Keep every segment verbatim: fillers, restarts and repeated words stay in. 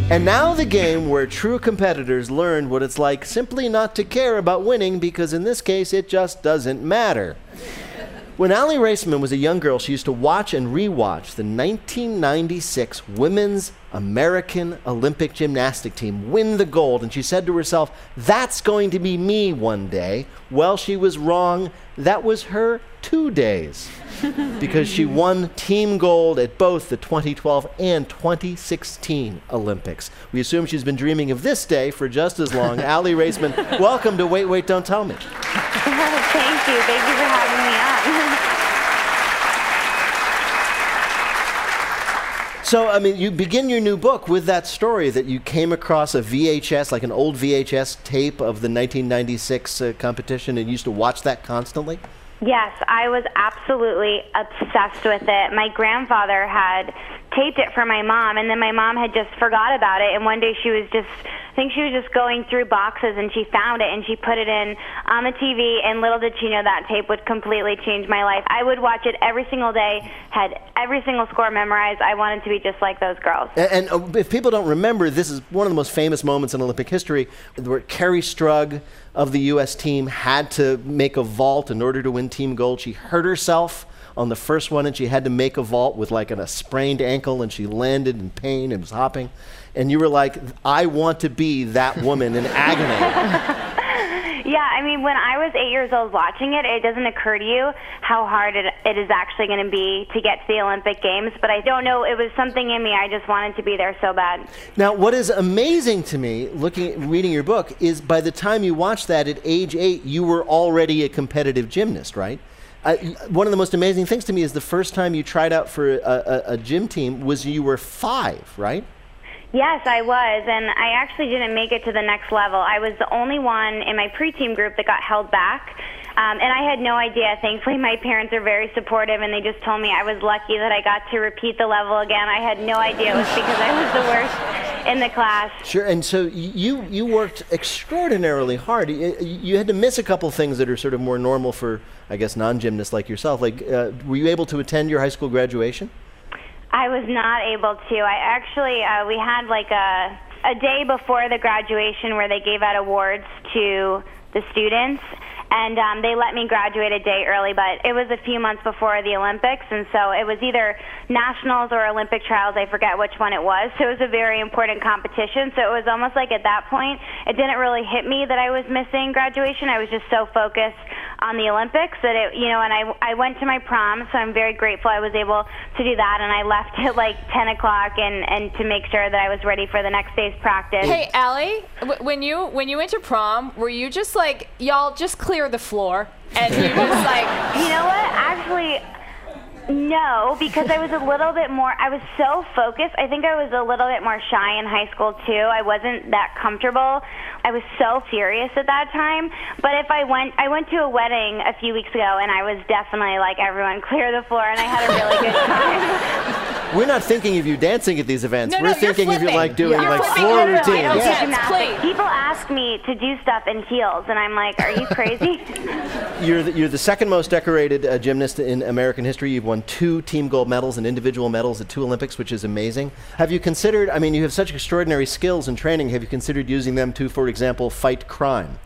And now the game where true competitors learn what it's like simply not to care about winning, because in this case, it just doesn't matter. When Aly Raisman was a young girl, she used to watch and rewatch the nineteen ninety-six Women's American Olympic Gymnastic Team win the gold, and she said to herself, that's going to be me one day. Well, she was wrong. That was her two days, because she won team gold at both the twenty twelve and twenty sixteen Olympics. We assume she's been dreaming of this day for just as long. Aly Raisman, welcome to Wait, Wait, Don't Tell Me. Thank you. Thank you for having me on. So, I mean, you begin your new book with that story that you came across a V H S, like an old V H S tape of the nineteen ninety-six uh, competition, and you used to watch that constantly? Yes, I was absolutely obsessed with it. My grandfather had taped it for my mom, and then my mom had just forgot about it, and one day she was just, I think she was just going through boxes, and she found it, and she put it in on the T V, and little did she know that tape would completely change my life. I would watch it every single day, had every single score memorized. I wanted to be just like those girls. And, and uh, if people don't remember, this is one of the most famous moments in Olympic history, where Kerri Strug of the U S team had to make a vault in order to win team gold. She hurt herself on the first one, and she had to make a vault with like an, a sprained ankle, and she landed in pain and was hopping. And you were like, I want to be that woman in agony. Yeah, I mean, when I was eight years old watching it, it doesn't occur to you how hard it, it is actually going to be to get to the Olympic Games. But I don't know, it was something in me. I just wanted to be there so bad. Now, what is amazing to me, looking, reading your book, is by the time you watched that at age eight, you were already a competitive gymnast, right? Uh, one of the most amazing things to me is the first time you tried out for a, a, a gym team was you were five, right? Yes, I was, and I actually didn't make it to the next level. I was the only one in my preteam group that got held back, um, and I had no idea. Thankfully, my parents are very supportive, and they just told me I was lucky that I got to repeat the level again. I had no idea it was because I was the worst in the class. Sure, and so you, you worked extraordinarily hard. You, you had to miss a couple things that are sort of more normal for, I guess, non-gymnasts like yourself. Like, uh, were you able to attend your high school graduation? I was not able to. I actually, uh, we had like a, a day before the graduation where they gave out awards to the students, and um, they let me graduate a day early, but it was a few months before the Olympics, and so it was either nationals or Olympic trials. I forget which one it was. So it was a very important competition. So it was almost like at that point, it didn't really hit me that I was missing graduation. I was just so focused on the Olympics that it, you know, and I, I went to my prom, so I'm very grateful I was able to do that, and I left at like ten o'clock and, and to make sure that I was ready for the next day's practice. Hey, Aly, w- when you when you went to prom, were you just like, y'all just clear the floor, and you just like... You know what, actually... No, because I was a little bit more, I was so focused. I think I was a little bit more shy in high school, too. I wasn't that comfortable. I was so serious at that time. But if I went, I went to a wedding a few weeks ago, and I was definitely like, everyone, clear the floor, and I had a really good time. We're not thinking of you dancing at these events. No, We're no, thinking you're of you like doing you're like flipping. floor No, no, no, routines. I don't Yeah. get gymnastics. People ask me to do stuff in heels, and I'm like, are you crazy? You're the, you're the second most decorated uh, gymnast in American history. You've won two team gold medals and individual medals at two Olympics, which is amazing. Have you considered, I mean, you have such extraordinary skills and training, have you considered using them to, for example, fight crime?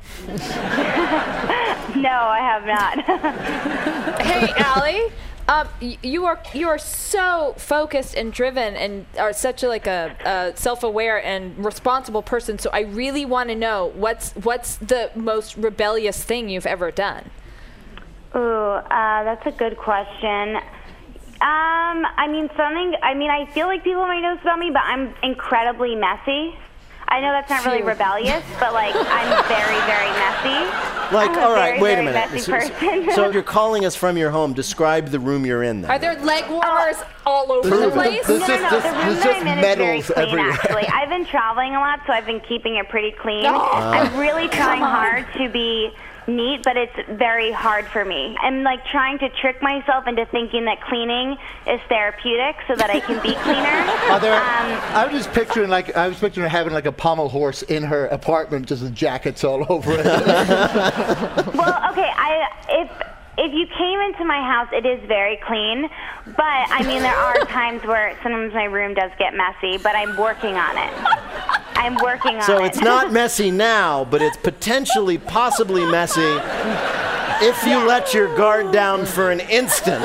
No, I have not. Hey, Aly, um, y- you are you are so focused and driven, and are such a, like a, a self-aware and responsible person. So I really want to know what's what's the most rebellious thing you've ever done. Ooh, uh, that's a good question. Um, I mean, something, I mean, I feel like people might know this about me, but I'm incredibly messy. I know that's not really Phew. rebellious, but, like, I'm very, very messy. Like, I'm a all right, very, wait a very minute. messy So, person. so you're calling us from your home. Describe the room you're in then. Are there leg warmers all over Prove the it. place? This No, no, is- no. this- The room this that is I'm in is very medals clean, everywhere. actually. I've been traveling a lot, so I've been keeping it pretty clean. Oh. I'm really trying Come on. hard to be neat, but it's very hard for me. I'm like trying to trick myself into thinking that cleaning is therapeutic so that I can be cleaner. Are there, Um, I was just picturing like I was picturing her having like a pommel horse in her apartment, just with jackets all over it. Well, okay, I if if you came into my house, it is very clean, but I mean there are times where sometimes my room does get messy, but I'm working on it. I'm working on So it. it's not messy now, but it's potentially, possibly messy if you let your guard down for an instant.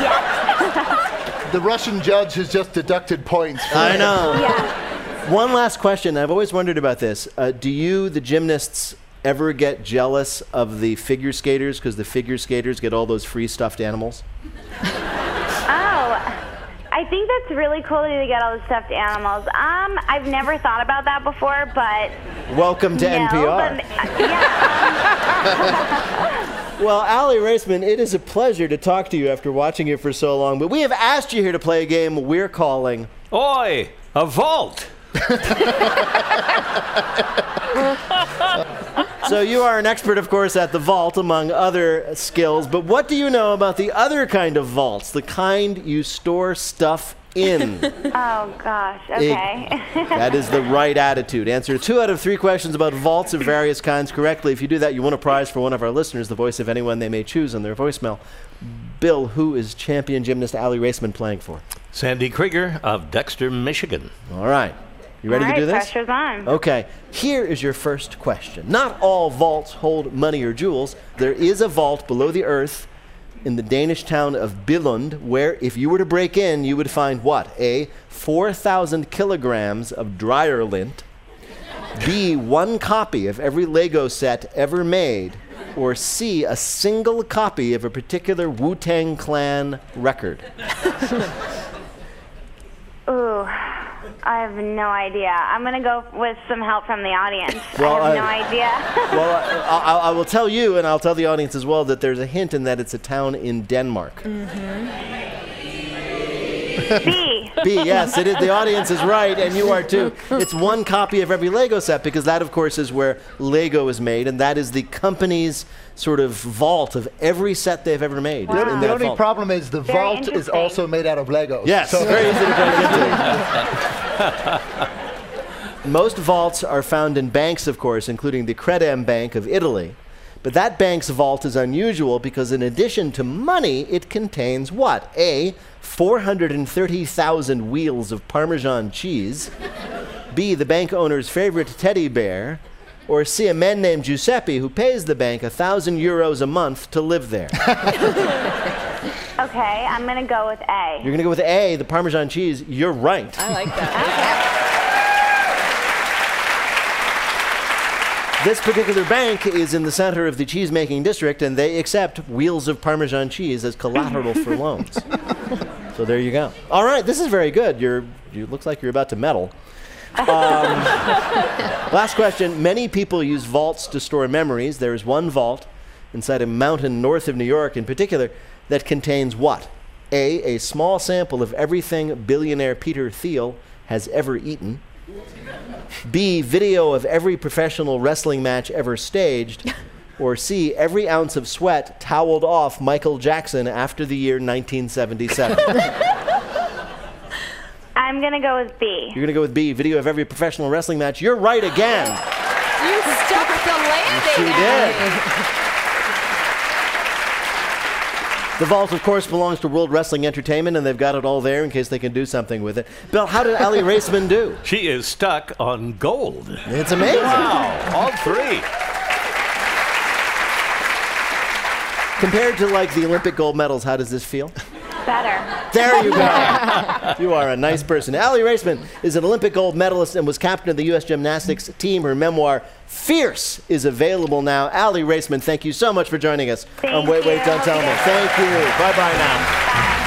The Russian judge has just deducted points. I know. Yeah. One last question. I've always wondered about this. Uh, do you, the gymnasts, ever get jealous of the figure skaters because the figure skaters get all those free stuffed animals? Oh, I think that's really cool that you get all the stuffed animals. Um, I've never thought about that before, but Welcome to no, N P R. But, uh, yeah. Well, Aly Raisman, it is a pleasure to talk to you after watching you for so long. But we have asked you here to play a game we're calling Oi, a vault. So you are an expert, of course, at the vault, among other skills. But what do you know about the other kind of vaults, the kind you store stuff in? Oh, gosh. Okay. It- that is the right attitude. Answer two out of three questions about vaults of various kinds correctly. If you do that, you win a prize for one of our listeners, the voice of anyone they may choose on their voicemail. Bill, who is champion gymnast Aly Raisman playing for? Sandy Krieger of Dexter, Michigan. All right. You ready all to right, do this? pressure's on. Okay, here is your first question. Not all vaults hold money or jewels. There is a vault below the earth in the Danish town of Billund, where if you were to break in, you would find what? A, four thousand kilograms of dryer lint. B, one copy of every Lego set ever made. Or C, a single copy of a particular Wu-Tang Clan record. Ooh, I have no idea. I'm going to go with some help from the audience. Well, I have I- no idea. Well, I, I, I will tell you, and I'll tell the audience as well, that there's a hint in that it's a town in Denmark. B. B, yes, it is. The audience is right, and you are too. It's one copy of every Lego set, because that, of course, is where Lego is made, and that is the company's sort of vault of every set they've ever made. Wow. in The that only vault. problem is the Very vault is interesting. also made out of Legos. Yes, So very easy to break into. Most vaults are found in banks, of course, including the Credem Bank of Italy. But that bank's vault is unusual because in addition to money, it contains what? A, four hundred thirty thousand wheels of Parmesan cheese. B, the bank owner's favorite teddy bear. Or C, a man named Giuseppe who pays the bank a thousand euros a month to live there. Okay, I'm going to go with A. You're going to go with A, the Parmesan cheese. You're right. I like that. This particular bank is in the center of the cheese-making district, and they accept wheels of Parmesan cheese as collateral for loans. So there you go. All right, this is very good. You're, you looks like you're about to medal. Um, last question. Many people use vaults to store memories. There is one vault inside a mountain north of New York in particular that contains what? A, a small sample of everything billionaire Peter Thiel has ever eaten. B, video of every professional wrestling match ever staged. Or C, every ounce of sweat toweled off Michael Jackson after the year nineteen seventy-seven. I'm going to go with B. You're going to go with B, video of every professional wrestling match. You're right again. You stuck the landing. She Aly. did. The vault, of course, belongs to World Wrestling Entertainment, and they've got it all there in case they can do something with it. Bill, how did Aly Raisman do? She is stuck on gold. It's amazing. Wow, all three. Compared to, like, the Olympic gold medals, how does this feel? Better. There you go. You are a nice person. Aly Raisman is an Olympic gold medalist and was captain of the U S gymnastics team. Her memoir, Fierce, is available now. Aly Raisman, thank you so much for joining us Thank on Wait, Wait, you. Don't Tell Me. Thank you. Bye-bye now. Bye.